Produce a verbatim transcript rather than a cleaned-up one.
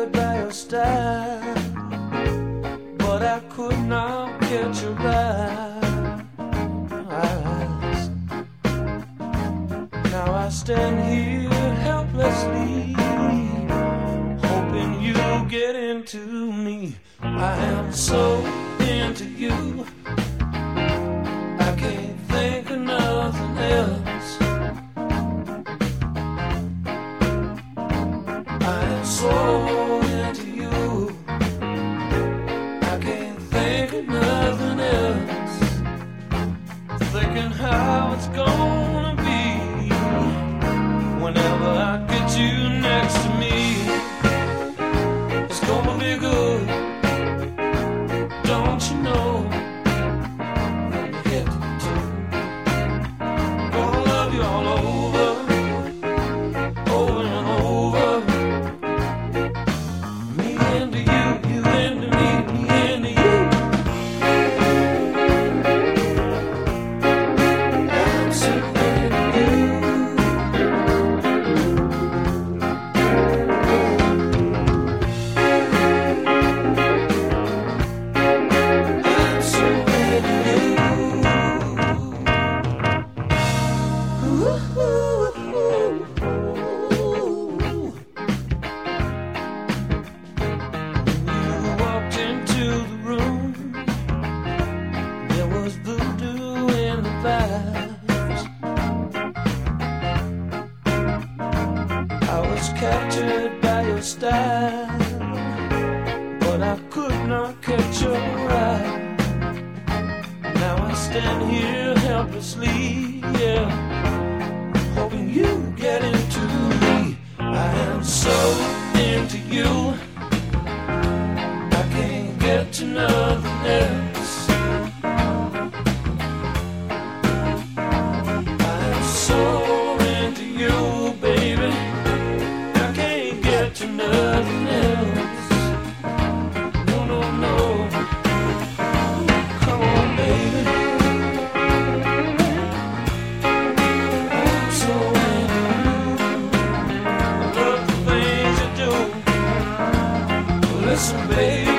captured by your style, but I could not get your eyes. Now I stand here helplessly, hoping you get into me. I am so into you, I can't think of nothing else. I am so into you, I can't think of nothing else. Thinking how it's gonna be whenever I get you next to me. It's gonna be good, don't you know? When you get to, gonna love you all over, over and over. Me into you, you into me, me into you. I'm so into you. I'm so into you. Ooh. You walked into the room, there was voodoo in the vibes. I was captured by your style, but I could not catch your eye. Now I stand here helplessly, yeah, hoping you get into me. I am so into you, I can't get to nothing else. I'm so into you, baby, I can't get to nothing else. No, no, no. Come on, baby. I'm so into you. I love the things you do. Listen, baby.